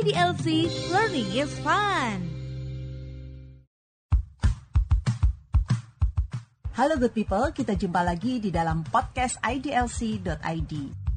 IDLC, learning is fun. Halo good people, kita jumpa lagi di dalam podcast IDLC.id.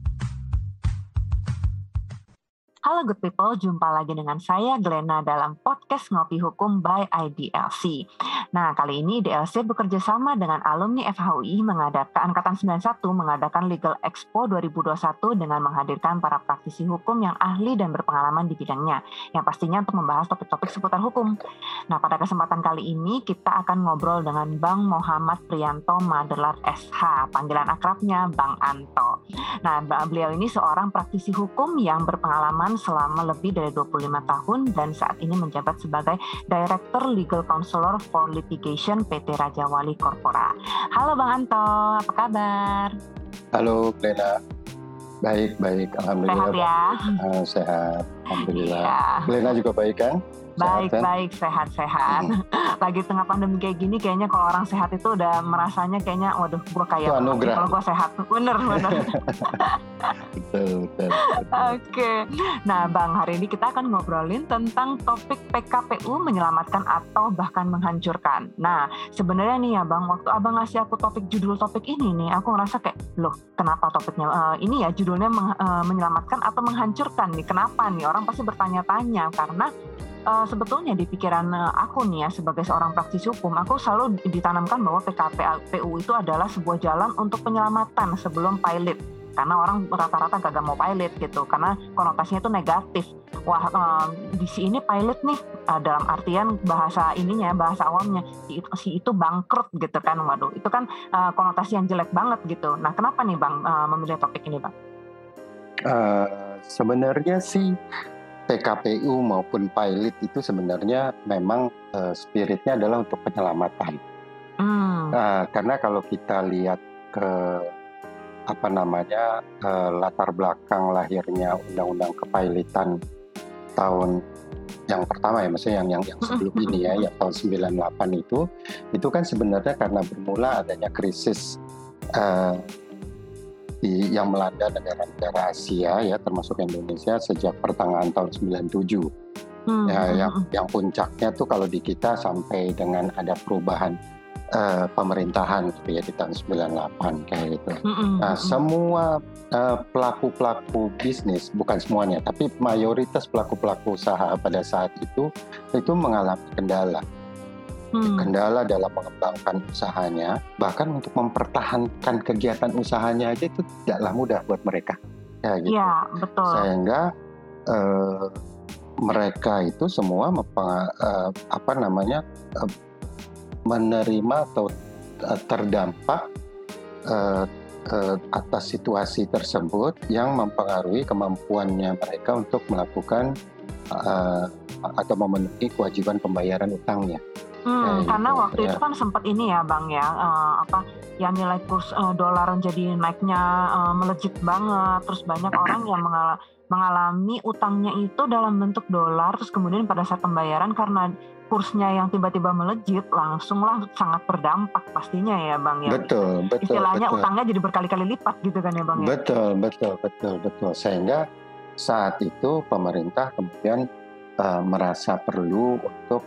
Halo good people, jumpa lagi dengan saya Glenna dalam podcast Ngopi Hukum by IDLC. Nah, kali ini IDLC bekerja sama dengan alumni FHUI Angkatan 91 mengadakan Legal Expo 2021 dengan menghadirkan para praktisi hukum yang ahli dan berpengalaman di bidangnya, yang pastinya untuk membahas topik-topik seputar hukum. Nah, pada kesempatan kali ini kita akan ngobrol dengan Bang Muhammad Priyanto Madelar SH, panggilan akrabnya Bang Anto. Nah, beliau ini seorang praktisi hukum yang berpengalaman selama lebih dari 25 tahun dan saat ini menjabat sebagai Director Legal Counselor for Litigation PT Raja Wali Corpora. Halo Bang Anto, apa kabar? Halo Glenna, baik, alhamdulillah. Sehat ya? Sehat, alhamdulillah. Ya. Glenna juga baik kan? Baik, sehat. Lagi tengah pandemi kayak gini, kayaknya kalau orang sehat itu udah merasanya kayaknya, waduh, gue kayak kalau gue sehat, bener. Betul. Oke. Nah, Bang, hari ini kita akan ngobrolin tentang topik PKPU menyelamatkan atau bahkan menghancurkan. Nah, sebenarnya nih ya, Bang, waktu Abang ngasih aku judul topik ini nih, aku ngerasa kayak, loh, kenapa topiknya ini ya judulnya menyelamatkan atau menghancurkan nih? Kenapa nih? Orang pasti bertanya-tanya karena sebetulnya di pikiran aku nih ya sebagai seorang praktisi hukum, aku selalu ditanamkan bahwa PKPU itu adalah sebuah jalan untuk penyelamatan sebelum pilot. Karena orang rata-rata gak mau pilot gitu, karena konotasinya itu negatif. Wah, di sini pilot nih, dalam artian bahasa awamnya, si itu bangkrut gitu kan. Waduh, itu kan konotasi yang jelek banget gitu. Nah, kenapa nih Bang memilih topik ini Bang? Sebenarnya sih PKPU maupun pilot itu sebenarnya memang spiritnya adalah untuk penyelamatan. Karena kalau kita lihat ke latar belakang lahirnya undang-undang kepilotan tahun yang pertama ya, maksudnya yang sebelum ini ya, yang tahun 98 itu kan sebenarnya karena bermula adanya krisis yang melanda negara-negara Asia ya, termasuk Indonesia sejak pertengahan tahun 97. Yang puncaknya tuh kalau di kita sampai dengan ada perubahan pemerintahan gitu ya di tahun 98 kayak gitu. Nah, semua pelaku-pelaku bisnis, bukan semuanya, tapi mayoritas pelaku-pelaku usaha pada saat itu mengalami kendala dalam mengembangkan usahanya, bahkan untuk mempertahankan kegiatan usahanya aja itu tidaklah mudah buat mereka. Ya, gitu. Ya, betul. Sehingga mereka itu semua menerima atau terdampak atas situasi tersebut yang mempengaruhi kemampuannya mereka untuk melakukan atau memenuhi kewajiban pembayaran utangnya. Karena waktu itu kan sempat ini ya Bang ya, nilai kurs dolar jadi naiknya melejit banget, terus banyak orang yang mengalami utangnya itu dalam bentuk dolar, terus kemudian pada saat pembayaran karena kursnya yang tiba-tiba melejit, langsunglah sangat berdampak pastinya ya Bang ya. Betul. Istilahnya utangnya jadi berkali-kali lipat gitu kan ya Bang ya. Betul. Sehingga saat itu pemerintah kemudian merasa perlu untuk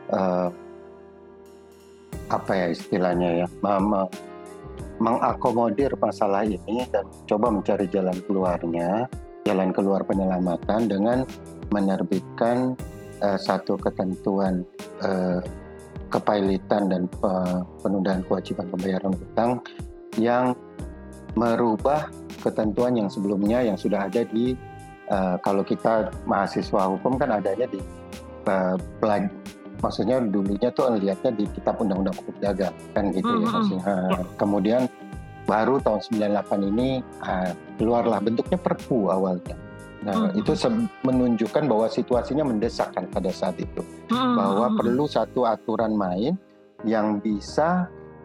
mengakomodir masalah ini dan coba mencari jalan keluar penyelamatan dengan menerbitkan satu ketentuan kepilotan dan penundaan kewajiban pembayaran utang yang merubah ketentuan yang sebelumnya yang sudah ada di kalau kita mahasiswa hukum kan adanya di maksudnya dulunya tuh lihatnya di Kitab Undang-Undang Hukum Dagang kan gitu ya maksudnya. Kemudian baru tahun 98 ini keluarlah bentuknya Perpu awalnya. Nah, itu menunjukkan bahwa situasinya mendesak kan pada saat itu. Bahwa perlu satu aturan main yang bisa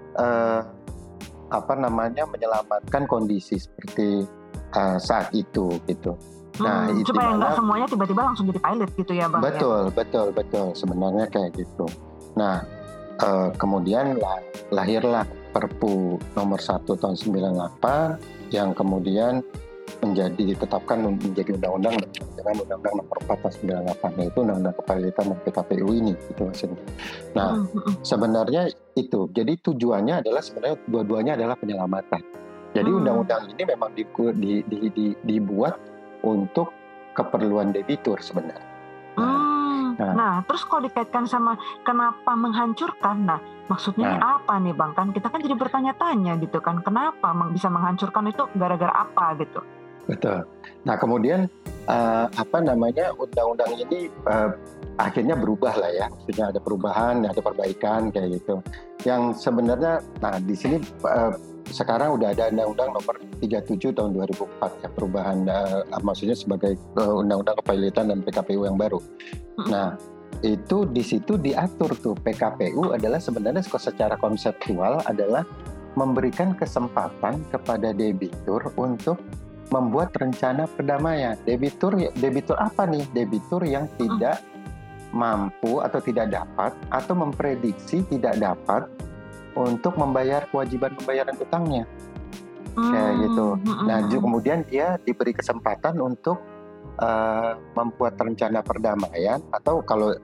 menyelamatkan kondisi seperti saat itu gitu. Nah, supaya nggak semuanya tiba-tiba langsung jadi pilot gitu ya Bang. Betul. Sebenarnya kayak gitu. Nah, kemudian lahirlah Perpu nomor 1 tahun 98 yang kemudian ditetapkan menjadi undang-undang dengan Undang-Undang Nomor 4 Tahun 98, yaitu Undang-Undang Kepailitan dan PKPU ini, gitu maksudnya. Nah, sebenarnya itu. Jadi tujuannya adalah sebenarnya dua-duanya adalah penyelamatan. Jadi undang-undang ini memang dibuat untuk keperluan debitur sebenarnya. Nah, terus kalau dikaitkan sama kenapa menghancurkan, nah maksudnya apa nih Bang? Kan kita kan jadi bertanya-tanya gitu kan, kenapa bisa menghancurkan itu gara-gara apa gitu? Betul. Nah kemudian undang-undang ini akhirnya berubah lah ya, maksudnya ada perubahan, ada perbaikan kayak gitu. Yang sebenarnya, nah di sini sekarang udah ada Undang-Undang Nomor 37 Tahun 2004 ya, perubahan maksudnya sebagai Undang-Undang Kepailitan dan PKPU yang baru. Nah itu di situ diatur tuh PKPU adalah sebenarnya secara konseptual adalah memberikan kesempatan kepada debitur untuk membuat rencana perdamaian. Debitur apa nih? Debitur yang tidak mampu atau tidak dapat atau memprediksi tidak dapat untuk membayar kewajiban pembayaran utangnya, kayak gitu. Nah, kemudian dia diberi kesempatan untuk membuat rencana perdamaian, atau kalau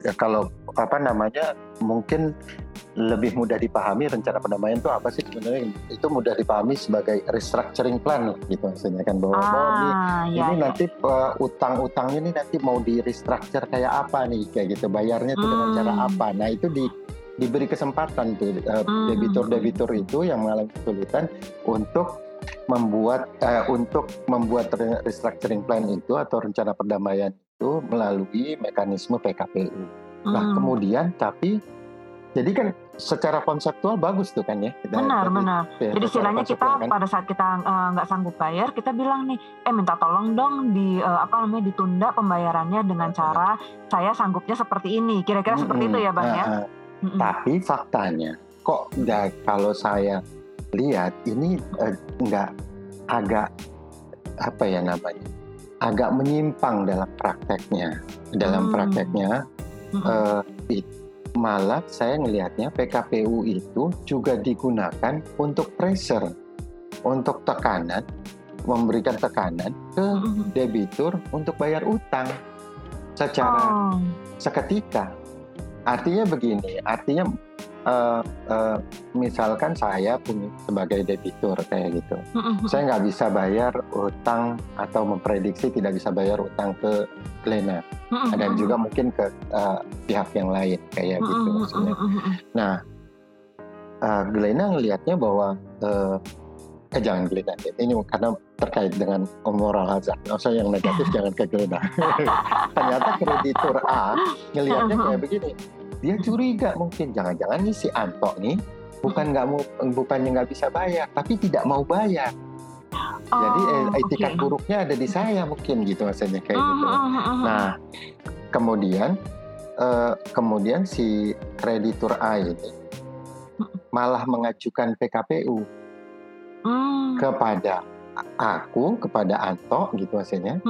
mungkin lebih mudah dipahami rencana perdamaian itu apa sih sebenarnya? Itu mudah dipahami sebagai restructuring plan gitu maksudnya kan, bahwa nanti utang-utangnya ini nanti mau di restructure kayak apa nih, kayak gitu, bayarnya itu dengan cara apa. Nah itu diberi kesempatan tuh debitur-debitur itu yang mengalami kesulitan untuk membuat restructuring plan itu atau rencana perdamaian itu melalui mekanisme PKPU. Nah kemudian jadi kan secara konseptual bagus tuh kan ya. Benar. Jadi istilahnya kita pada saat kita nggak sanggup bayar, kita bilang nih, minta tolong dong ditunda pembayarannya dengan cara saya sanggupnya seperti ini. Kira-kira seperti itu ya Bang ya. Tapi faktanya kok kalau saya lihat ini agak menyimpang dalam prakteknya. Malah saya ngelihatnya PKPU itu juga digunakan untuk pressure, untuk tekanan, memberikan tekanan ke debitur untuk bayar utang secara seketika. Artinya begini, misalkan saya punya sebagai debitur kayak gitu, saya nggak bisa bayar utang atau memprediksi tidak bisa bayar utang ke Glenna, dan juga mungkin ke pihak yang lain kayak gitu maksudnya. Nah, Glenna ngelihatnya bahwa jangan Glenna, ini karena terkait dengan moral hazard, maksudnya yang negatif jangan ke Glenna. Ternyata kreditur A ngelihatnya kayak begini. Dia curiga mungkin jangan-jangan nih si Anto nih bukannya nggak bisa bayar, tapi tidak mau bayar. Jadi etikat buruknya ada di saya mungkin gitu maksudnya kayak gitu. Nah kemudian si kreditur A ini malah mengajukan PKPU kepada Anto gitu maksudnya,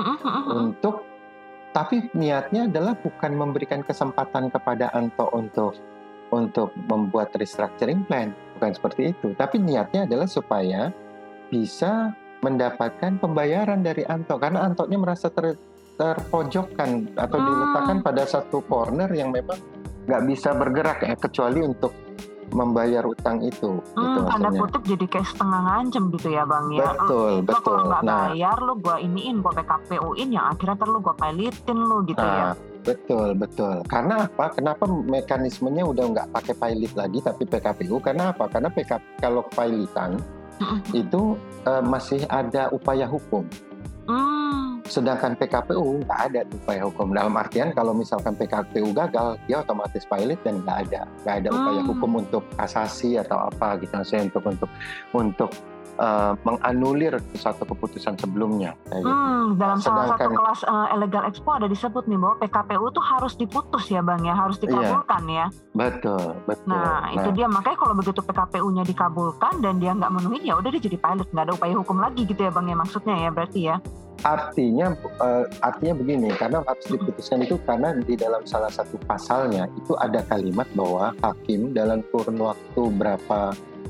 tapi niatnya adalah bukan memberikan kesempatan kepada Anto untuk membuat restructuring plan, bukan seperti itu. Tapi niatnya adalah supaya bisa mendapatkan pembayaran dari Anto, karena Antonya merasa terpojokkan atau diletakkan pada satu corner yang memang nggak bisa bergerak kecuali untuk membayar utang itu. Gitu tanda kutip jadi kayak setengah ngancem gitu ya Bang ya. Betul. Kalau nggak bayar lu gue gue PKPU-in yang akhirnya lu gue pailitin lu gitu ya. Betul. Karena apa? Kenapa mekanismenya udah nggak pakai pilot lagi tapi PKPU? Karena apa? Karena kalau pailitan itu masih ada upaya hukum. Sedangkan PKPU nggak ada upaya hukum. Dalam artian kalau misalkan PKPU gagal, dia otomatis pilot dan nggak ada upaya hukum untuk kasasi atau apa gitu, maksudnya untuk menganulir satu keputusan sebelumnya. Gitu. Dalam salah satu kelas Illegal Expo ada disebut nih bahwa PKPU tuh harus diputus ya Bang ya, harus dikabulkan ya. Betul. Nah itu dia, makanya kalau begitu PKPU-nya dikabulkan dan dia nggak memenuhi, ya udah dia jadi pilot, nggak ada upaya hukum lagi gitu ya Bang ya, maksudnya ya berarti ya. Artinya begini, karena harus diputuskan itu karena di dalam salah satu pasalnya itu ada kalimat bahwa hakim dalam kurun waktu berapa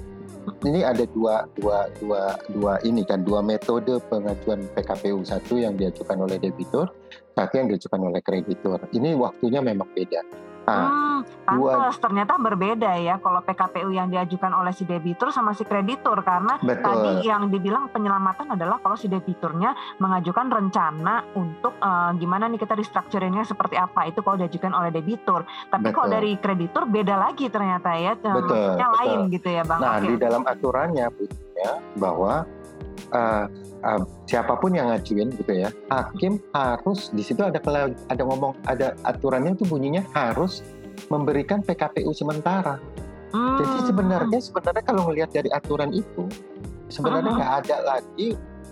ini ada dua ini kan, dua metode pengajuan PKPU. Satu yang diajukan oleh debitur, satu yang diajukan oleh kreditur. Ini waktunya memang beda. Pantes ternyata berbeda ya kalau PKPU yang diajukan oleh si debitur sama si kreditur, karena tadi yang dibilang penyelamatan adalah kalau si debiturnya mengajukan rencana untuk gimana nih kita restructuringnya seperti apa, itu kalau diajukan oleh debitur. Tapi kalau dari kreditur beda lagi ternyata ya, maksudnya lain gitu ya Bang. Nah di dalam aturannya bunyinya bahwa siapapun yang ngajuin gitu ya, hakim harus, di situ ada aturannya itu bunyinya harus memberikan PKPU sementara. Jadi sebenarnya kalau melihat dari aturan itu sebenarnya nggak ada lagi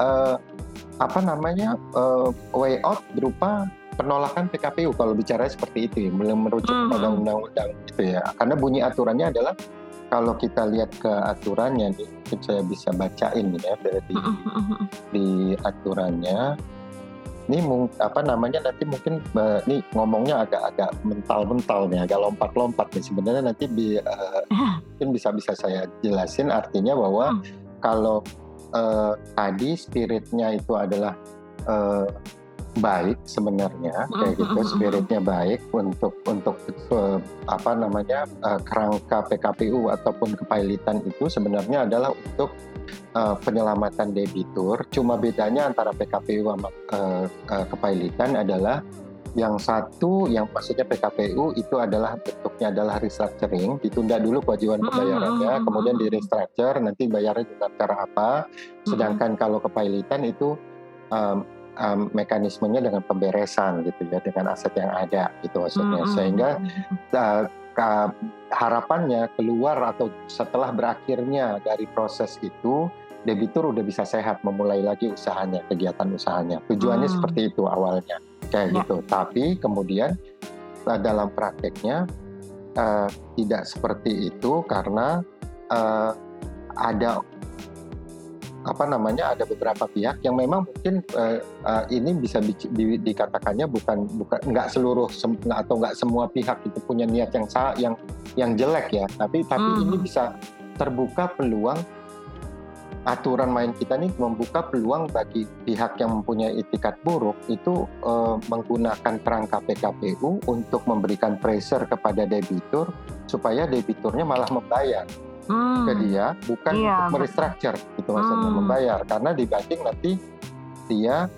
way out berupa penolakan PKPU kalau bicara seperti itu ya, merujuk pada undang-undang gitu ya. Karena bunyi aturannya adalah, kalau kita lihat ke aturannya nih, saya bisa bacain ya di aturannya. Ini nanti mungkin nih ngomongnya agak mental nih, agak lompat-lompat nih. Sebenarnya nanti mungkin bisa saya jelasin, artinya bahwa kalau tadi spiritnya itu adalah baik sebenarnya, kayak gitu, spiritnya baik untuk kerangka PKPU ataupun kepailitan itu sebenarnya adalah untuk penyelamatan debitur. Cuma bedanya antara PKPU sama kepailitan adalah yang satu, yang maksudnya PKPU itu adalah bentuknya adalah restructuring, ditunda dulu kewajiban pembayarannya, kemudian di restructure, nanti bayarnya dengan cara apa. Sedangkan kalau kepailitan itu mekanismenya dengan pemberesan gitu ya, dengan aset yang ada gitu maksudnya. Sehingga harapannya keluar atau setelah berakhirnya dari proses itu, debitur udah bisa sehat memulai lagi usahanya, kegiatan usahanya. Tujuannya seperti itu awalnya kayak gitu. Tapi kemudian dalam prakteknya tidak seperti itu, karena ada beberapa pihak yang memang mungkin ini bisa dikatakannya bukan nggak seluruh atau nggak semua pihak itu punya niat yang jelek ya, tapi ini bisa terbuka peluang. Aturan main kita nih membuka peluang bagi pihak yang mempunyai itikat buruk itu menggunakan kerangka PKPU untuk memberikan pressure kepada debitur supaya debiturnya malah membayar ke dia, bukan untuk merestructure gitu maksudnya, membayar, karena dibanding nanti dia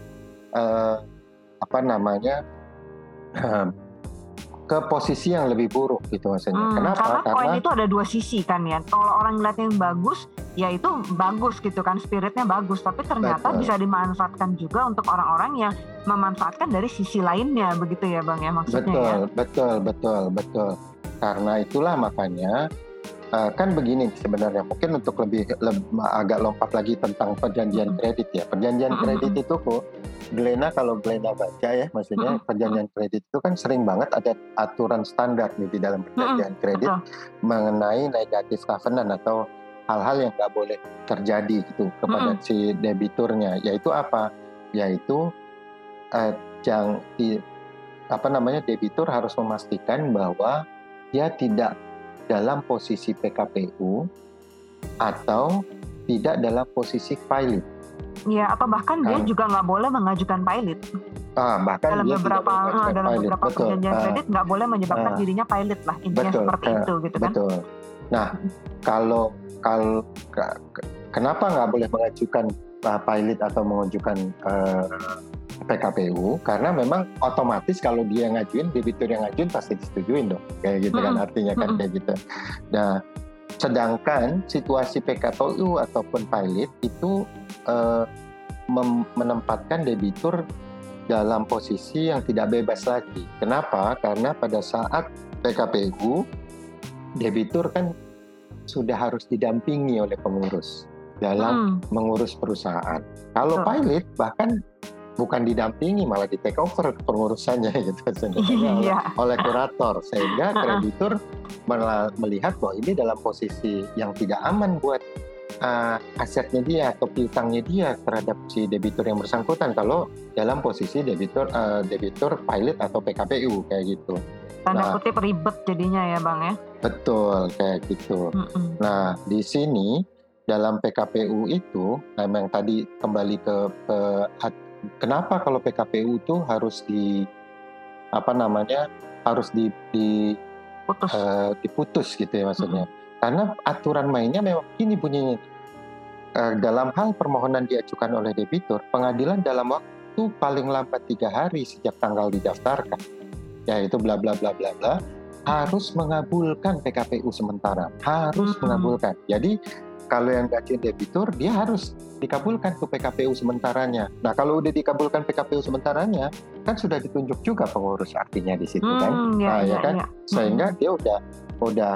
ke posisi yang lebih buruk gitu maksudnya. Kenapa? Karena koin itu ada dua sisi kan ya. Kalau orang ngeliatnya yang bagus, ya itu bagus gitu kan, spiritnya bagus. Tapi ternyata bisa dimanfaatkan juga untuk orang-orang yang memanfaatkan dari sisi lainnya, begitu ya Bang ya maksudnya. Betul. Karena itulah makanya kan begini sebenarnya, mungkin untuk lebih agak lompat lagi tentang perjanjian kredit ya. Perjanjian kredit itu kok kalau Glena baca ya, maksudnya perjanjian kredit itu kan sering banget ada aturan standar nih di dalam perjanjian kredit mengenai negatif covenant atau hal-hal yang nggak boleh terjadi gitu kepada si debiturnya. Yaitu apa? Yaitu debitur harus memastikan bahwa dia tidak dalam posisi PKPU atau tidak dalam posisi pilot. Ya, atau bahkan dia juga nggak boleh mengajukan pilot. Bahkan dalam dia beberapa perjanjian kredit nggak boleh menyebabkan dirinya pilot lah, intinya seperti itu gitu kan. Betul. Nah, kalau kenapa nggak boleh mengajukan pilot atau mengajukan PKPU? Karena memang otomatis kalau dia ngajuin, debitur yang ngajuin pasti disetujuin dong, kayak gitu kan, artinya kan kayak gitu. Nah, sedangkan situasi PKPU ataupun pilot itu menempatkan debitur dalam posisi yang tidak bebas lagi. Kenapa? Karena pada saat PKPU, debitur kan sudah harus didampingi oleh pengurus dalam mengurus perusahaan. Kalau pilot bahkan bukan didampingi, malah di take over pengurusannya gitu oleh kurator, sehingga kreditur melihat bahwa ini dalam posisi yang tidak aman buat asetnya dia atau piutangnya dia terhadap si debitur yang bersangkutan kalau dalam posisi debitur pilot atau PKPU kayak gitu. Tanda kutip ribet jadinya ya Bang ya. Betul, kayak gitu. Nah di sini dalam PKPU itu, memang tadi kembali ke kenapa kalau PKPU itu harus diputus gitu ya maksudnya. Karena aturan mainnya memang ini bunyinya. Dalam hal permohonan diajukan oleh debitur, pengadilan dalam waktu paling lambat 3 hari sejak tanggal didaftarkan, yaitu bla bla bla bla bla, harus mengabulkan PKPU sementara, harus mengabulkan. Jadi kalau yang ngajuin debitur, dia harus dikabulkan tuh PKPU sementaranya. Nah kalau udah dikabulkan PKPU sementaranya, kan sudah ditunjuk juga pengurus artinya di situ kan, sehingga dia udah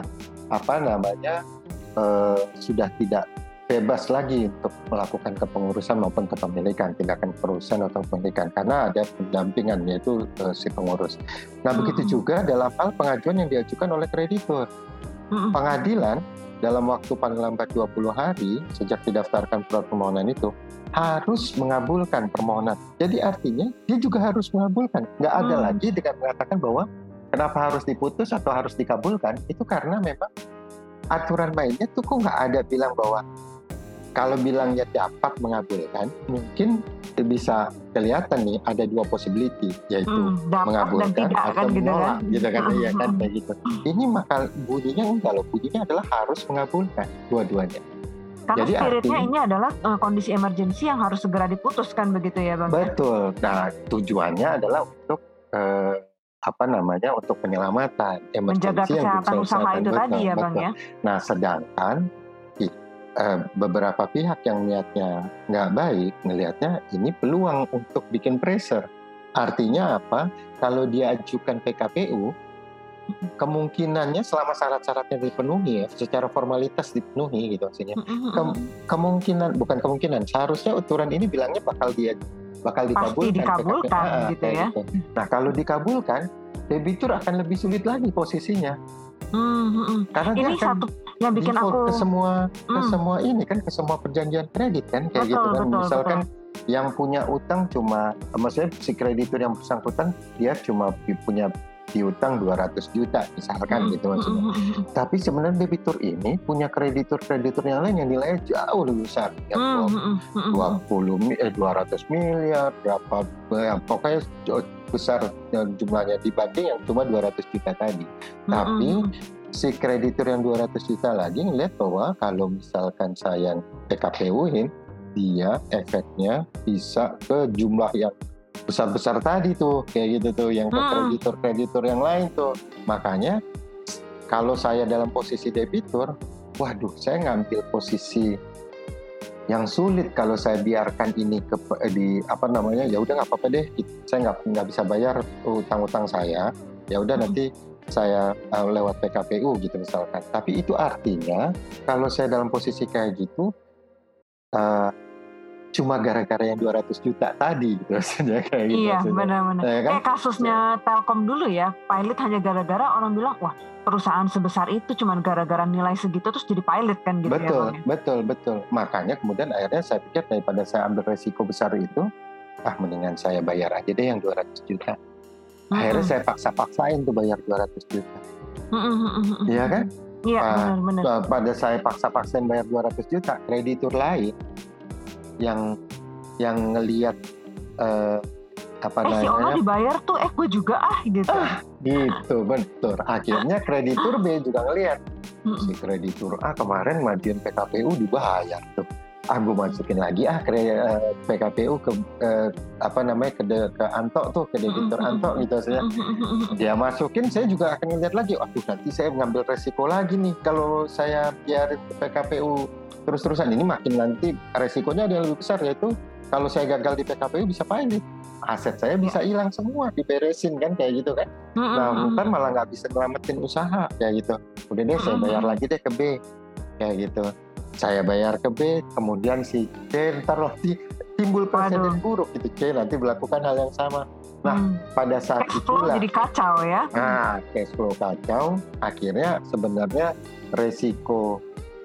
sudah tidak bebas lagi untuk melakukan kepengurusan maupun kepemilikan, tindakan kepengurusan atau kepemilikan, karena ada pendampingan yaitu si pengurus. Nah begitu juga dalam hal pengajuan yang diajukan oleh kreditur. Pengadilan dalam waktu paling lambat 20 hari sejak didaftarkan surat permohonan itu harus mengabulkan permohonan. Jadi artinya dia juga harus mengabulkan. Nggak ada lagi dengan mengatakan bahwa kenapa harus diputus atau harus dikabulkan. Itu karena memang aturan mainnya tuh kok nggak ada bilang bahwa kalau bilangnya dapat mengabulkan, mungkin bisa kelihatan nih ada 2 possibility, yaitu mengabulkan atau menolak, gitu kan, ya kan kayak gitu. Ini maka bunyinya enggak loh, bunyinya adalah harus mengabulkan dua-duanya. Karena jadi spiritnya ini adalah kondisi emergensi yang harus segera diputuskan begitu ya Bang? Betul. Nah tujuannya adalah untuk untuk penyelamatan emergensi, menjaga kesehatan usaha itu tadi ya Bang ya. Nah sedangkan beberapa pihak yang niatnya nggak baik ngelihatnya ini peluang untuk bikin pressure. Artinya apa? Kalau dia ajukan PKPU, kemungkinannya selama syarat-syaratnya dipenuhi ya, secara formalitas dipenuhi gitu maksudnya. Seharusnya aturan ini bilangnya bakal dikabulkan. Pasti dikabulkan gitu ya. Gitu. Nah kalau dikabulkan, debitur akan lebih sulit lagi posisinya. Karena ini dia satu yang bikin aku ke semua perjanjian kredit kan kayak gitu kan. Misalkan yang punya utang maksudnya si kreditur yang bersangkutan dia cuma punya piutang 200 juta misalkan gitu maksudnya. Tapi sebenarnya debitur ini punya kreditur yang lain yang nilainya jauh lebih besar, 200 miliar berapa, pokoknya besar jumlahnya dibanding yang cuma 200 juta tadi. Tapi si kreditur yang 200 juta lagi ngelihat bahwa kalau misalkan saya PKPU-in, dia efeknya bisa ke jumlah yang besar-besar tadi tuh, kayak gitu tuh, yang ke kreditur yang lain tuh. Makanya kalau saya dalam posisi debitur, waduh, saya ngambil posisi yang sulit kalau saya biarkan ini ya udah nggak apa-apa deh, saya nggak bisa bayar utang-utang saya, ya udah nanti saya lewat PKPU gitu misalkan. Tapi itu artinya kalau saya dalam posisi kayak gitu cuma gara-gara yang 200 juta tadi gitu maksudnya kayak gitu. Iya benar-benar. Ya, kan? Kayak kasusnya Telkom dulu ya, pilot hanya gara-gara orang bilang wah perusahaan sebesar itu cuma gara-gara nilai segitu terus jadi pilot kan gitu. Betul. Makanya kemudian akhirnya saya pikir daripada saya ambil resiko besar itu, mendingan saya bayar aja deh yang 200 juta. Akhirnya saya paksa-paksain tuh bayar 200 juta. Iya kan? Iya benar. Pada saya paksa-paksain bayar 200 juta, kreditur lain yang ngelihat si Ona dibayar tuh gue juga gitu. Gitu betul. Akhirnya kreditur B juga ngelihat si kreditur A kemarin majuin PKPU dibayar tuh. Gue masukin lagi PKPU ke Anto tuh, ke debitur Anto gitu saja. Dia masukin, saya juga akan ngelihat lagi. Nanti saya mengambil resiko lagi nih kalau saya biarin PKPU terus-terusan. Ini makin nanti resikonya ada yang lebih besar, yaitu kalau saya gagal di PKPU bisa pilot, aset saya bisa hilang semua, diberesin kan kayak gitu kan. Nah bukan malah nggak bisa nyelamatin usaha kayak gitu. Udah deh saya bayar lagi deh ke B kayak gitu. Saya bayar ke B, kemudian si C ntar timbul presiden buruk gitu, C nanti melakukan hal yang sama. Nah pada saat itulah jadi kacau ya. Nah cash flow kacau, akhirnya sebenarnya resiko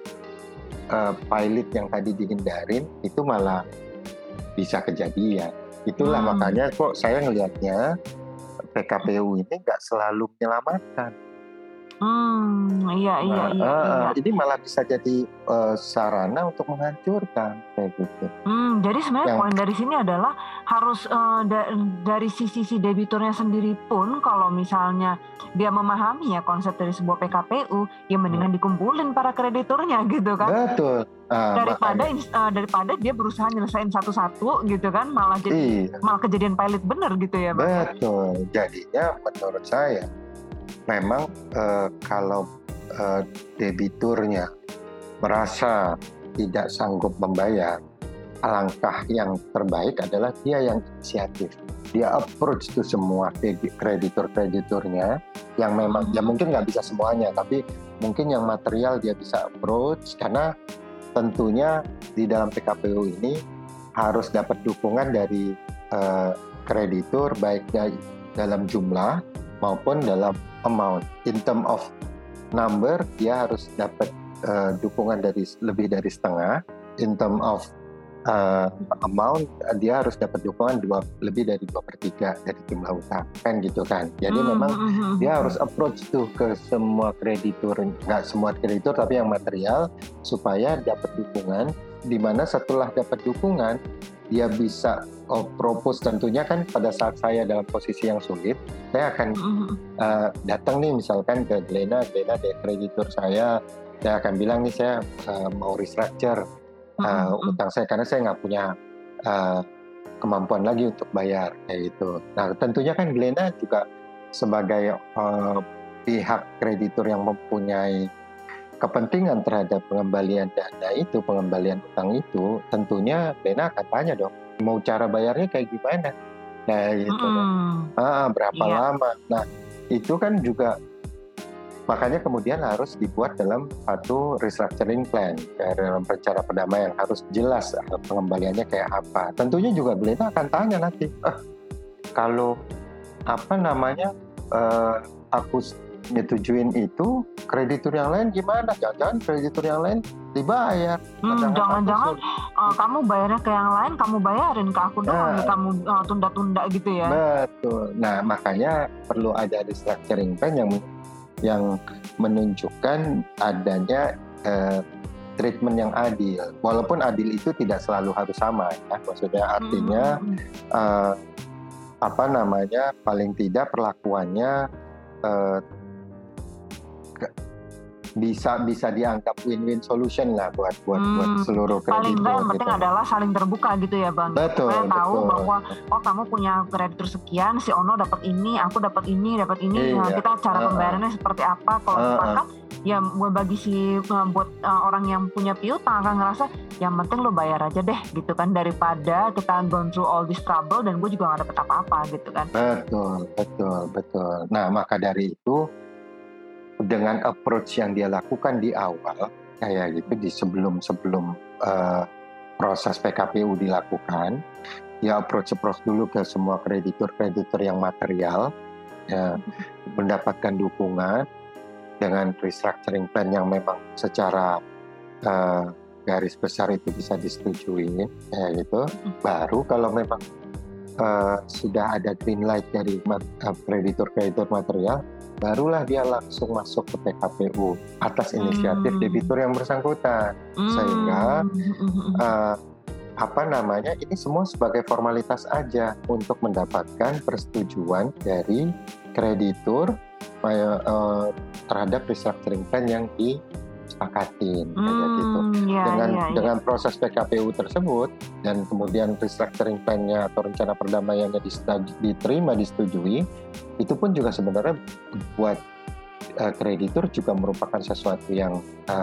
pilot yang tadi dihindarin itu malah bisa kejadian. Itulah makanya kok saya ngelihatnya PKPU ini nggak selalu menyelamatkan. Iya. Ini malah bisa jadi sarana untuk menghancurkan kayak gitu. Jadi sebenarnya poin dari sini adalah harus dari sisi si debiturnya sendiri pun, kalau misalnya dia memahami ya konsep dari sebuah PKPU, ya mendingan dikumpulin para krediturnya gitu kan. Betul. Daripada dia berusaha nyelesain satu-satu gitu kan, malah kejadian pilot bener gitu ya, Bang. Betul. Jadinya menurut saya memang kalau debiturnya merasa tidak sanggup membayar, alangkah yang terbaik adalah dia yang inisiatif. Dia approach to semua kreditur-krediturnya yang memang ya mungkin nggak bisa semuanya, tapi mungkin yang material dia bisa approach, karena tentunya di dalam PKPU ini harus dapat dukungan dari kreditur, baik dalam jumlah maupun dalam amount. In term of number, dia harus dapat dukungan dari lebih dari setengah. In term of amount, dia harus dapat dukungan lebih dari 2/3 dari jumlah utang, kan gitu kan. Jadi memang dia harus approach tuh ke semua kreditur, nggak semua kreditur tapi yang material, supaya dapat dukungan, di mana setelah dapat dukungan dia bisa propose. Tentunya kan pada saat saya dalam posisi yang sulit, saya akan datang nih misalkan ke Glena dari kreditur saya akan bilang nih saya mau restructure utang saya karena saya nggak punya kemampuan lagi untuk bayar kayak gitu. Nah tentunya kan Glena juga sebagai pihak kreditur yang mempunyai kepentingan terhadap pengembalian dana itu, pengembalian utang itu, tentunya Glena akan tanya dong, mau cara bayarnya kayak gimana? Nah gitu berapa lama? Nah itu kan juga makanya kemudian harus dibuat dalam satu restructuring plan, dalam rencana perdamaian harus jelas pengembaliannya kayak apa. Tentunya juga Glena akan tanya nanti, kalau aku nyetujuin itu, kreditur yang lain gimana? Jangan-jangan kreditur yang lain dibayar. Jangan-jangan kamu bayarnya ke yang lain, kamu bayarin ke aku doang, kamu tunda-tunda gitu ya. Betul. Nah makanya perlu ada restructuring plan yang menunjukkan adanya treatment yang adil. Walaupun adil itu tidak selalu harus sama ya. Maksudnya artinya paling tidak perlakuannya bisa dianggap win-win solution lah buat seluruh kreditur. Paling nggak yang penting adalah saling terbuka gitu ya Bang. Betul. Saya tahu bahwa kamu punya kreditur sekian, si Ono dapat ini, aku dapat ini. Nah, kita cara pembayarannya seperti apa? Kalau sepakat ya buat orang yang punya piutang akan ngerasa yang penting lo bayar aja deh gitu kan, daripada kita go through all this trouble dan gue juga nggak dapet apa-apa gitu kan. Betul. Nah maka dari itu, dengan approach yang dia lakukan di awal kayak gitu, di sebelum proses PKPU dilakukan, dia approach dulu ke semua kreditur yang material, mendapatkan dukungan dengan restructuring plan yang memang secara garis besar itu bisa disetujui kayak gitu. Baru kalau memang sudah ada green light dari kreditur material, barulah dia langsung masuk ke PKPU atas inisiatif debitur yang bersangkutan. Sehingga ini semua sebagai formalitas aja untuk mendapatkan persetujuan dari kreditur terhadap restructuring plan yang disepakatin kayak gitu. Dengan proses PKPU tersebut dan kemudian restructuring plan-nya atau rencana perdamaiannya diterima, disetujui, itu pun juga sebenarnya buat kreditur juga merupakan sesuatu yang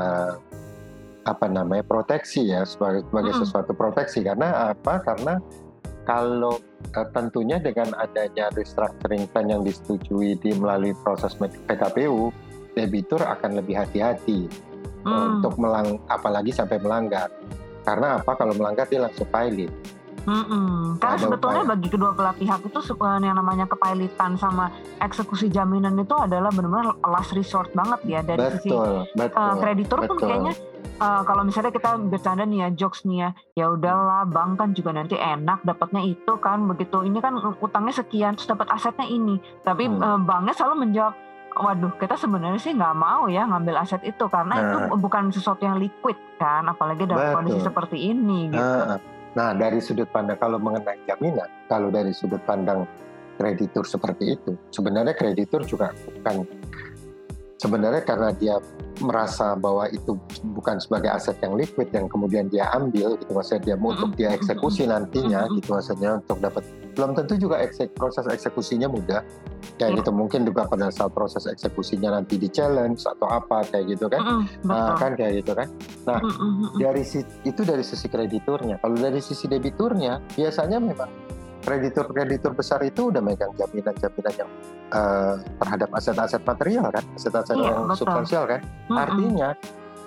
proteksi ya, sebagai sesuatu proteksi. Karena apa? Karena kalau tentunya dengan adanya restructuring plan yang disetujui melalui proses PKPU, debitur akan lebih hati-hati untuk apalagi sampai melanggar. Karena apa? Kalau melanggar dia langsung pilot. Karena sebetulnya bagi kedua belah pihak itu yang namanya kepailitan sama eksekusi jaminan itu adalah benar-benar last resort banget ya dari sisi kreditur pun kayaknya. Kalau misalnya kita bercanda nih ya, jokes nih ya udahlah, bank kan juga nanti enak dapatnya itu kan, begitu ini kan utangnya sekian terus dapat asetnya ini, tapi banknya selalu menjawab waduh, kita sebenarnya sih nggak mau ya ngambil aset itu karena itu bukan sesuatu yang liquid kan, apalagi dalam kondisi seperti ini gitu. Nah, dari sudut pandang kalau mengenai jaminan, kalau dari sudut pandang kreditur seperti itu, sebenarnya kreditur juga bukan, sebenarnya karena dia merasa bahwa itu bukan sebagai aset yang liquid yang kemudian dia ambil gitu, maksudnya dia untuk dia eksekusi nantinya gitu, maksudnya untuk dapat, belum tentu juga proses eksekusinya mudah kayak gitu, mungkin juga pada saat proses eksekusinya nanti di challenge atau apa kayak gitu kan, kan kayak gitu kan. Nah, dari sisi krediturnya. Kalau dari sisi debiturnya, biasanya memang kreditur besar itu udah megang jaminan-jaminan yang terhadap aset-aset material kan, aset-aset yang substansial kan. Artinya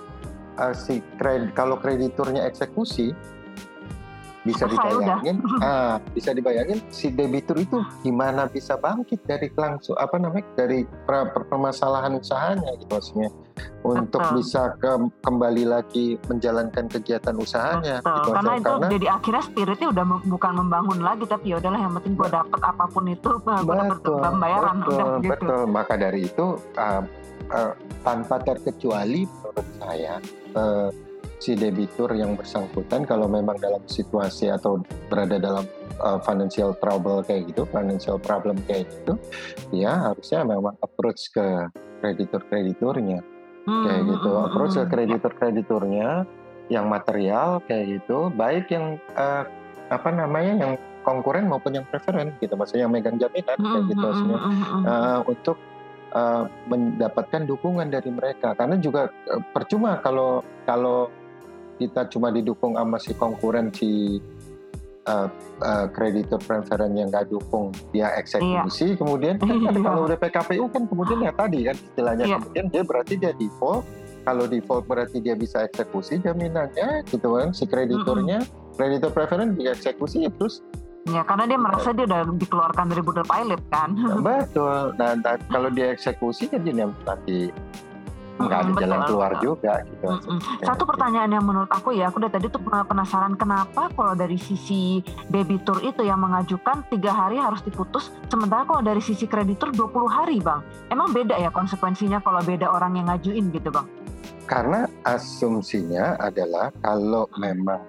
kalau krediturnya eksekusi, bisa dibayangin si debitur itu gimana bisa bangkit dari dari permasalahan usahanya gitu, maksudnya untuk bisa kembali lagi menjalankan kegiatan usahanya gitu, karena jadi akhirnya spiritnya udah bukan membangun lagi, tapi ya udahlah yang penting gue dapat apapun itu, gue dapat pembayaran gitu. Betul, maka dari itu tanpa terkecuali menurut saya si debitur yang bersangkutan kalau memang dalam situasi atau berada dalam financial trouble kayak gitu, financial problem kayak gitu, ya harusnya memang approach ke krediturnya kayak gitu, approach ke krediturnya yang material kayak gitu, baik yang yang konkuren maupun yang preferen gitu, maksudnya yang megang jaminan kayak gitu, maksudnya untuk mendapatkan dukungan dari mereka, karena juga percuma kalau kita cuma didukung sama si konkuren, si kreditur preferen yang nggak dukung dia eksekusi, kemudian kalau udah PKPU kan kemudian ya tadi kan istilahnya kemudian dia berarti dia default, kalau default berarti dia bisa eksekusi jaminannya gitu kan, si krediturnya, kreditur preferen dieksekusi ya terus. Ya, karena dia merasa dia udah dikeluarkan dari budel pilot kan. Betul. Nah, kalau dia eksekusi kan dia nanti nggak ada jalan keluar juga gitu. Satu pertanyaan yang menurut aku ya, aku dari tadi tuh penasaran kenapa kalau dari sisi debitur itu yang mengajukan 3 hari harus diputus, sementara kalau dari sisi kreditur 20 hari Bang. Emang beda ya konsekuensinya kalau beda orang yang ngajuin gitu Bang? Karena asumsinya adalah kalau memang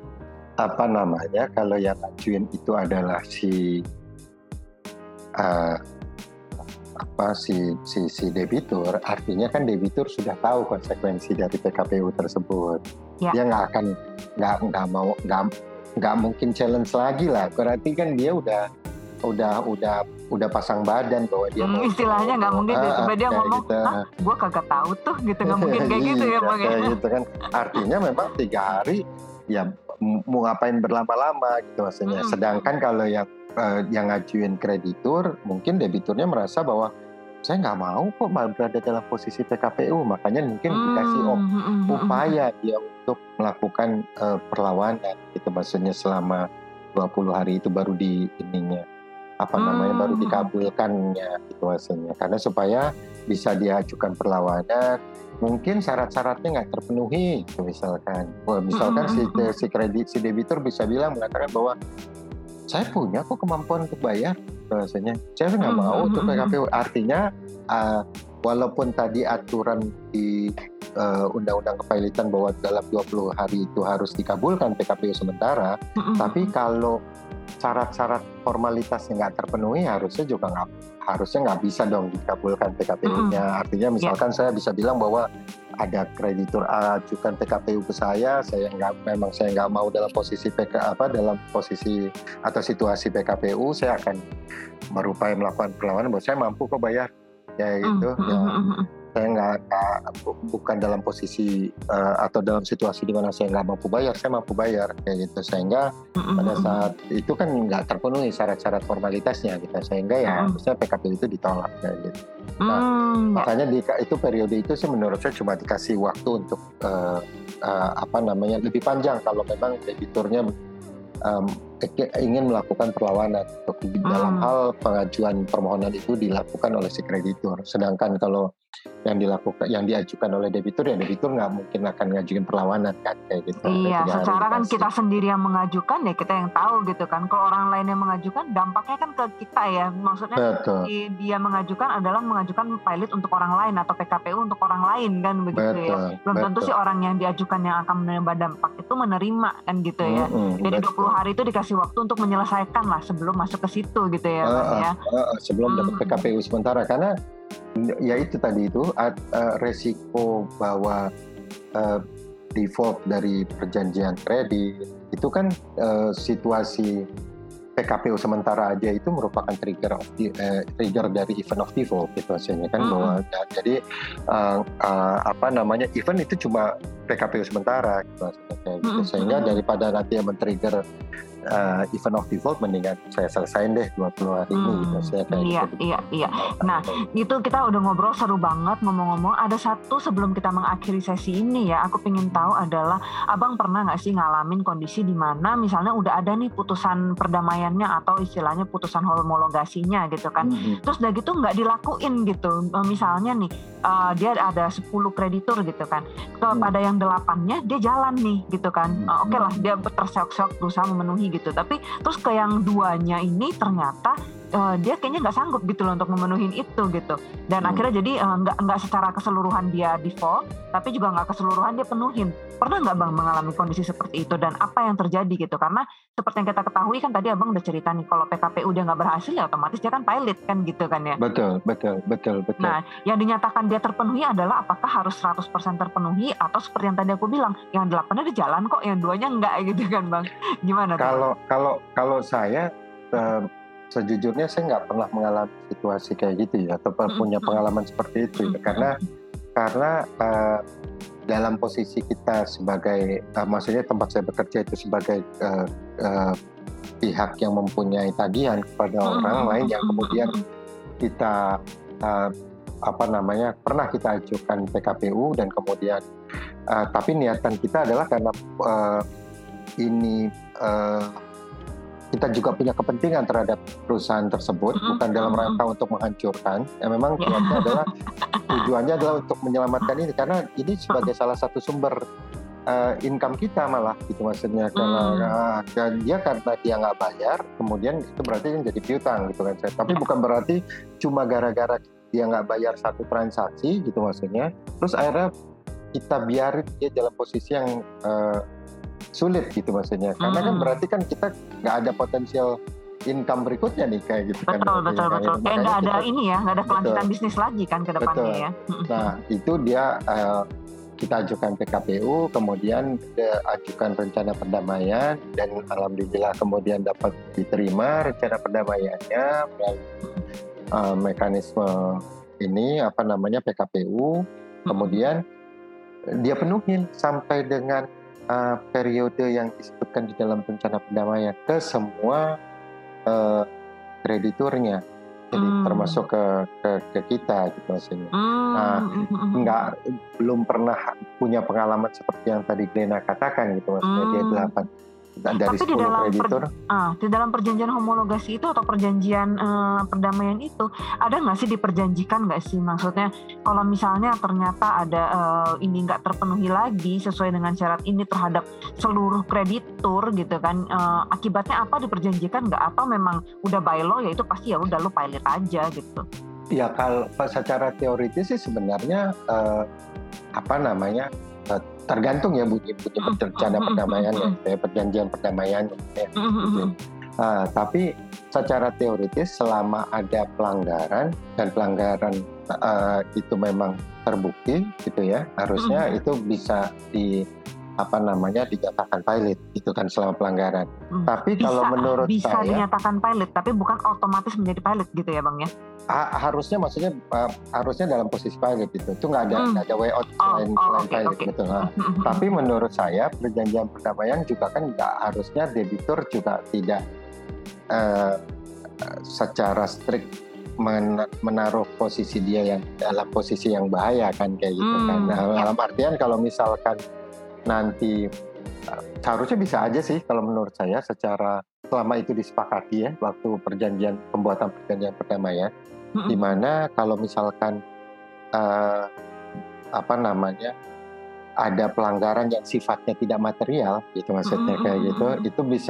kalau yang ngajuin itu adalah si debitur, artinya kan debitur sudah tahu konsekuensi dari PKPU tersebut. Dia nggak mungkin challenge lagi lah. Berarti kan dia udah pasang badan bahwa dia istilahnya nggak mungkin dia ngomong gitu. Gue kagak tahu tuh gitu, nggak mungkin kayak gitu ya Bang. Kayak gitu kan. Artinya memang 3 hari ya mau ngapain berlama-lama gitu maksudnya. Sedangkan kalau yang ngajuin kreditur, mungkin debiturnya merasa bahwa saya nggak mau kok berada dalam posisi PKPU, makanya mungkin dikasih upaya dia untuk melakukan perlawanan gitu, maksudnya selama 20 hari itu baru baru dikabulkannya gitu maksudnya, karena supaya bisa diajukan perlawanan, mungkin syarat-syaratnya nggak terpenuhi gitu, misalkan si debitur bisa mengatakan bahwa saya punya kok kemampuan untuk bayar, rasanya saya nggak mau untuk PKPU. Artinya walaupun tadi aturan di Undang-Undang Kepailitan bahwa dalam 20 hari itu harus dikabulkan PKPU sementara, tapi kalau syarat-syarat formalitasnya nggak terpenuhi, harusnya nggak bisa dong dikabulkan PKPU-nya. Artinya misalkan saya bisa bilang bahwa ada kreditur ajukan PKPU ke saya nggak mau dalam posisi dalam posisi atau situasi PKPU, saya akan berupaya melakukan perlawanan bahwa saya mampu kok bayar ya gitu. Saya bukan dalam posisi atau dalam situasi di mana saya nggak mampu bayar, saya mampu bayar kayak gitu, sehingga pada saat itu kan nggak terpenuhi syarat-syarat formalitasnya gitu, sehingga ya harusnya PKPU itu ditolak kayak gitu. Makanya itu periode itu sih menurut saya cuma dikasih waktu untuk lebih panjang kalau memang debiturnya ingin melakukan perlawanan dalam hal pengajuan permohonan itu dilakukan oleh si kreditur. Sedangkan kalau yang diajukan oleh debitur, ya debitur nggak mungkin akan ngajuin perlawanan kan kayak gitu. Iya, secara kan kita sendiri yang mengajukan ya kita yang tahu gitu kan. Kalau orang lain yang mengajukan dampaknya kan ke kita ya. Maksudnya dia mengajukan adalah mengajukan pilot untuk orang lain atau PKPU untuk orang lain kan begitu ya. Belum tentu sih orang yang diajukan yang akan menerima dampak itu menerima kan gitu ya. Jadi 20 hari itu dikasih waktu untuk menyelesaikan lah sebelum masuk ke situ gitu ya. Sebelum dapat PKPU sementara, karena ya itu tadi itu resiko bahwa default dari perjanjian kredit itu kan situasi PKPU sementara aja itu merupakan trigger dari event of default gitu hasilnya kan. Bahwa jadi event itu cuma PKPU sementara gitu, sehingga daripada nanti yang men-trigger event of default, mendingan saya selesain deh 20 hari ini gitu. Iya. Nah, itu kita udah ngobrol seru banget. Ngomong-ngomong, ada satu sebelum kita mengakhiri sesi ini ya, aku pengen tahu adalah Abang pernah nggak sih ngalamin kondisi di mana misalnya udah ada nih putusan perdamaiannya atau istilahnya putusan homologasinya gitu kan. Terus udah gitu nggak dilakuin gitu. Misalnya nih dia ada 10 kreditur gitu kan. Kepada yang 8-nya dia jalan nih gitu kan. Oke lah, dia terseok-seok berusaha memenuhi gitu. Tapi terus ke yang 2-nya ini ternyata dia kayaknya nggak sanggup gitu loh untuk memenuhin itu gitu. Dan akhirnya jadi nggak secara keseluruhan dia default, tapi juga nggak keseluruhan dia penuhin. Pernah nggak Bang mengalami kondisi seperti itu dan apa yang terjadi gitu? Karena seperti yang kita ketahui kan tadi Abang udah cerita nih, kalau PKPU dia nggak berhasil ya otomatis dia kan pilot kan gitu kan ya. Betul. Nah, yang dinyatakan dia terpenuhi adalah apakah harus 100% terpenuhi atau seperti yang tadi aku bilang, yang 8-nya di jalan kok, yang 2-nya enggak gitu kan Bang. Gimana tuh? Kalau saya sejujurnya saya nggak pernah mengalami situasi kayak gitu ya, atau punya pengalaman seperti itu ya. Karena dalam posisi kita sebagai maksudnya tempat saya bekerja itu sebagai pihak yang mempunyai tagihan kepada orang lain yang kemudian kita pernah kita ajukan PKPU dan kemudian tapi niatan kita adalah karena kita juga punya kepentingan terhadap perusahaan tersebut, bukan dalam rangka untuk menghancurkan. Ya, memang tujuannya adalah untuk menyelamatkan ini, karena ini sebagai salah satu sumber income kita malah gitu maksudnya. Karena karena dia nggak bayar, kemudian itu berarti jadi piutang gitu kan. Tapi bukan berarti cuma gara-gara dia nggak bayar satu transaksi gitu maksudnya. Terus akhirnya kita biarin dia dalam posisi yang sulit gitu maksudnya, karena kan berarti kan kita nggak ada potensial income berikutnya nih kayak gitu. Betul. Kayak nggak ada nggak ada kelanjutan bisnis lagi kan ke depannya ya. Nah itu dia kita ajukan PKPU, kemudian ajukan rencana perdamaian dan alhamdulillah kemudian dapat diterima rencana perdamaiannya melalui mekanisme ini PKPU, kemudian dia penuhin sampai dengan periode yang disebutkan di dalam rencana perdamaian ke semua krediturnya, jadi termasuk ke kita gitu maksudnya. Nah, belum pernah punya pengalaman seperti yang tadi Glena katakan gitu maksudnya. Dia 8 dari 10 kreditur. Di dalam perjanjian homologasi itu atau perjanjian perdamaian itu ada nggak sih diperjanjikan nggak sih, maksudnya kalau misalnya ternyata ada ini nggak terpenuhi lagi sesuai dengan syarat ini terhadap seluruh kreditur gitu kan, akibatnya apa, diperjanjikan nggak, atau memang udah by law ya itu pasti ya udah lu pilot aja gitu? Ya kalau secara teoritis sih sebenarnya tergantung ya bunyi rencana perdamaian ya, perjanjian perdamaian ya. Tapi secara teoritis selama ada pelanggaran dan pelanggaran itu memang terbukti gitu ya, harusnya itu bisa dinyatakan pilot itu kan selama pelanggaran. Tapi kalau menurut bisa saya dinyatakan pilot tapi bukan otomatis menjadi pilot gitu ya Bang ya? Harusnya maksudnya harusnya dalam posisi pilot itu nggak ada way out selain pilot gitu. Tapi menurut saya perjanjian perdamaian juga kan nggak harusnya debitur juga tidak secara strict menaruh posisi dia yang dalam posisi yang bahaya kan kayak gitu kan. Dalam artian kalau misalkan nanti harusnya bisa aja sih kalau menurut saya secara selama itu disepakati ya waktu pembuatan perjanjian perdamaian, di mana kalau misalkan ada pelanggaran yang sifatnya tidak material gitu maksudnya kayak gitu, itu bisa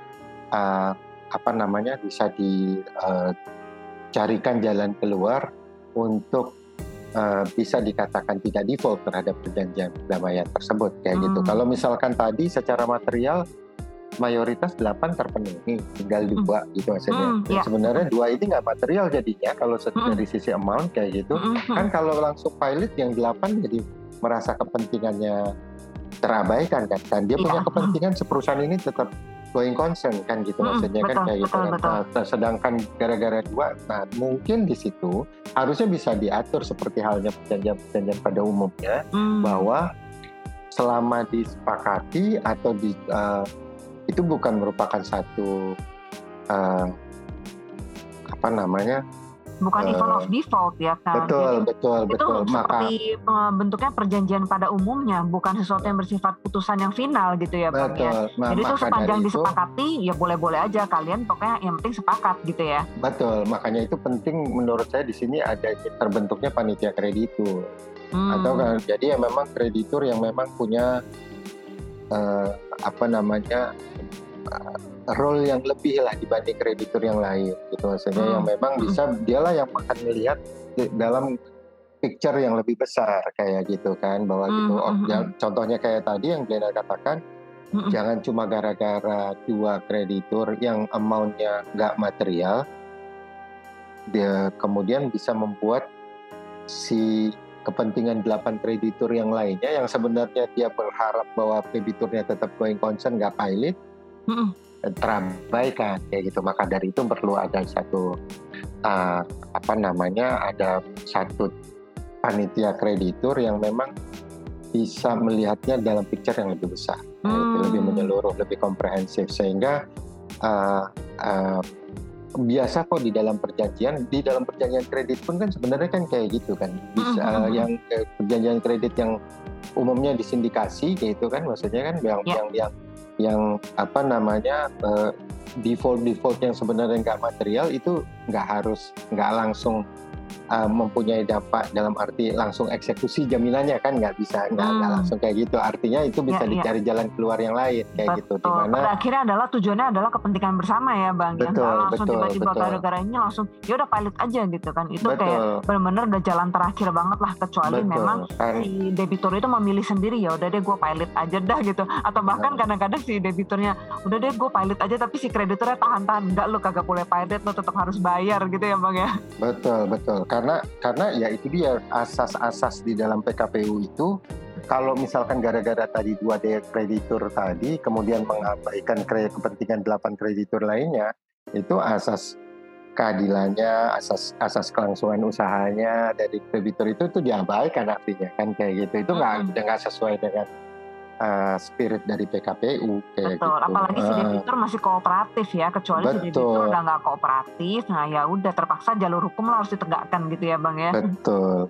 dicarikan jalan keluar untuk bisa dikatakan tidak default terhadap perjanjian perdamaian tersebut kayak gitu. Kalau misalkan tadi secara material mayoritas 8 terpenuhi, tinggal 2 gitu maksudnya. Sebenarnya 2 ini nggak material jadinya kalau dari sisi amount kayak gitu. Kan kalau langsung pilot yang 8 jadi merasa kepentingannya terabaikan kan dia punya kepentingan perusahaan ini tetap going concern kan gitu maksudnya kan kayak gitu. Sedangkan gara-gara 2, nah mungkin di situ harusnya bisa diatur seperti halnya perjanjian pada umumnya bahwa selama disepakati atau itu bukan merupakan satu bukan event of default ya kan. Betul. Itu seperti bentuknya perjanjian pada umumnya, bukan sesuatu yang bersifat putusan yang final gitu ya Bang ya. Jadi itu sepanjang disepakati ya boleh-boleh aja, kalian pokoknya yang penting sepakat gitu ya. Betul, makanya itu penting menurut saya di sini ada terbentuknya panitia kreditur. Atau jadi memang kreditur yang memang punya role yang lebih lah dibanding kreditur yang lain gitu maksudnya, yang memang bisa dialah yang akan melihat dalam picture yang lebih besar kayak gitu kan, bahwa gitu contohnya kayak tadi yang Glenda katakan, jangan cuma gara-gara 2 kreditur yang amountnya nggak material dia kemudian bisa membuat si kepentingan 8 kreditur yang lainnya yang sebenarnya dia berharap bahwa krediturnya tetap going concern nggak pilot terabaikan kayak gitu. Maka dari itu perlu ada satu ada satu panitia kreditur yang memang bisa melihatnya dalam picture yang lebih besar, lebih menyeluruh, lebih komprehensif, sehingga biasa kok di dalam perjanjian kredit pun kan sebenarnya kan kayak gitu kan, bisa yang perjanjian kredit yang umumnya disindikasi kayak itu kan maksudnya kan yang default yang sebenarnya nggak material itu nggak langsung mempunyai dampak dalam arti langsung eksekusi jaminannya kan nggak langsung kayak gitu, artinya itu bisa dicari jalan keluar yang lain kayak gitu. Dimana pada akhirnya tujuannya adalah kepentingan bersama ya Bang, langsung tiba-tiba gara-gara ini langsung ya udah pilot aja gitu kan, itu kayak benar-benar udah jalan terakhir banget lah, kecuali memang si debitur itu memilih sendiri ya udah deh gue pilot aja dah gitu, atau bahkan kadang-kadang si debiturnya udah deh gue pilot aja tapi si krediturnya tahan-tahan, enggak, lu kagak boleh pilot, lu tetap harus bayar gitu ya Bang ya. Betul karena ya itu dia asas-asas di dalam PKPU itu. Kalau misalkan gara-gara tadi 2 kreditur tadi kemudian mengabaikan kepentingan 8 kreditur lainnya, itu asas keadilannya, asas kelangsungan usahanya dari kreditur itu diabaikan artinya kan kayak gitu. Itu nggak sesuai dengan spirit dari PKPU kayak betul, gitu. Apalagi si debitur masih kooperatif ya, kecuali si debitur udah nggak kooperatif, nah ya udah terpaksa jalur hukum lah harus ditegakkan gitu ya Bang ya. Betul.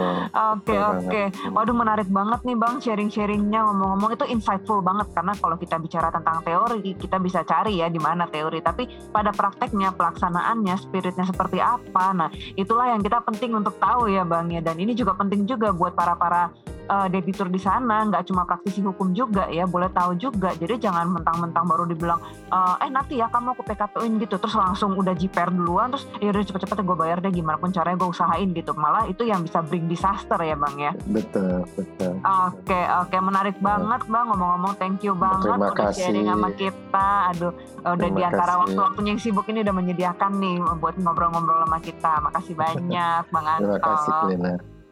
Oke. Waduh, menarik banget nih Bang sharing-sharingnya, ngomong-ngomong itu insightful banget, karena kalau kita bicara tentang teori kita bisa cari ya di mana teori, tapi pada prakteknya pelaksanaannya spiritnya seperti apa, nah itulah yang kita penting untuk tahu ya Bang ya. Dan ini juga penting juga buat para debitur di sana, nggak cuma praktisi hukum juga ya, boleh tahu juga. Jadi jangan mentang-mentang baru dibilang nanti ya kamu aku PKP-in gitu, terus langsung udah jiper duluan, terus ya udah cepet-cepet gue bayar deh, gimana pun caranya gue usahain gitu. Malah itu yang bisa bring disaster ya Bang ya. Betul. Oke, menarik banget Bang. Ngomong-ngomong thank you banget udah sharing sama kita. Udah di antara waktu-waktunya yang sibuk ini udah menyediakan nih buat ngobrol-ngobrol sama kita. Makasih banyak Bang Anto. Terima kasih Glenda.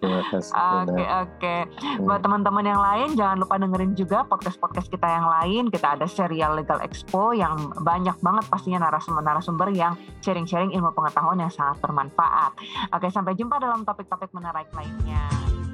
Oke. Buat teman-teman yang lain jangan lupa dengerin juga podcast kita yang lain. Kita ada serial Legal Expo yang banyak banget pastinya narasumber yang sharing-sharing ilmu pengetahuan yang sangat bermanfaat. Oke, sampai jumpa dalam topik-topik menarik lainnya.